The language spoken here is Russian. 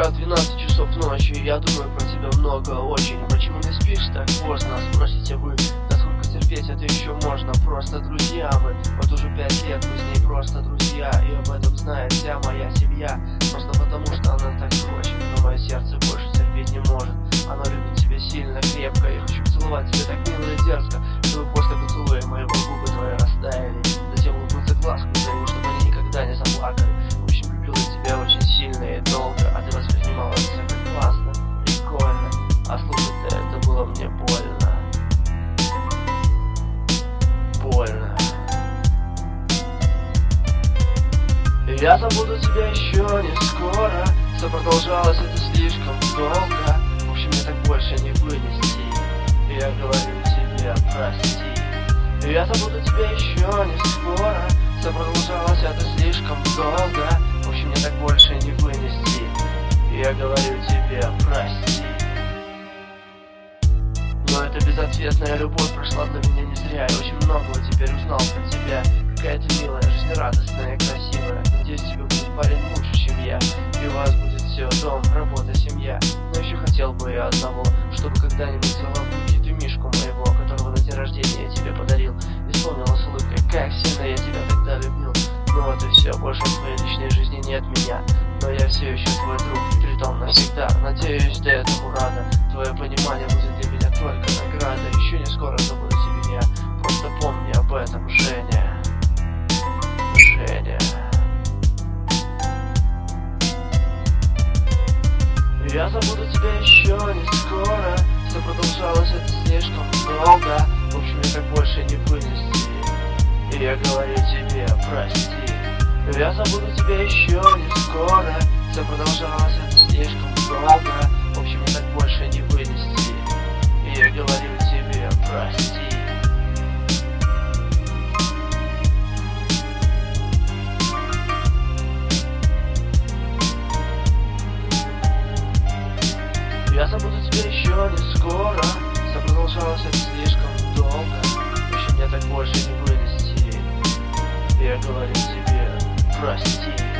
Сейчас 12 часов ночи, и я думаю про тебя много очень. Почему не спишь так поздно, спросите вы? Да сколько терпеть это еще можно? Просто друзья мы, вот уже 5 лет мы с ней просто друзья. И об этом знает вся моя семья. Просто потому что она так хочет, но мое сердце больше терпеть не может. Оно любит тебя сильно, крепко. Я хочу целовать тебя так мило и дерзко, чтобы после поцелуя моего губы твои растаяли. Затем улыбнуться глазку твоему, чтобы они никогда не заплакали. В общем, любила тебя очень сильно и долго, а ты воспринимала все как классно, прикольно. А слушать-то это было мне больно. Больно. Я забуду тебя еще не скоро. Все продолжалось это слишком долго. В общем, мне так больше не вынести. Я говорю тебе прости. Я забуду тебя еще не скоро. Все продолжалось это слишком долго. В общем, мне так больше не вынести. Я говорю тебе прости. Но эта безответная любовь прошла для меня не зря. Я очень многого теперь узнал про тебя. Какая ты милая, жизнерадостная и красивая. Надеюсь, тебе будет парень лучше, чем я. И у вас будет все: дом, работа, семья. Но еще хотел бы я одного, чтобы когда-нибудь целовать ты мишку моего, которого на день рождения я тебе подарил. Исполнила с улыбкой, как сильно я тебя тогда любил. Ну вот и все, больше в твоей личной жизни нет меня. Но я все еще твой друг, и притом навсегда. Надеюсь, ты этому рада. Твое понимание будет для меня только награда. Еще не скоро забуду тебя я. Просто помни об этом, Женя. Женя. Я забуду тебя еще не скоро. Все продолжалось это слишком долго. В общем, мне так больше не вынести. И я говорю тебе прости. Я забуду тебя еще не скоро. Все продолжалось это слишком долго. В общем, мне так больше не вынести. И я говорю тебе прости. Я забуду тебя еще не скоро. Все продолжалось это слишком долго. В общем, мне так больше не вынести. Я говорю тебе прости.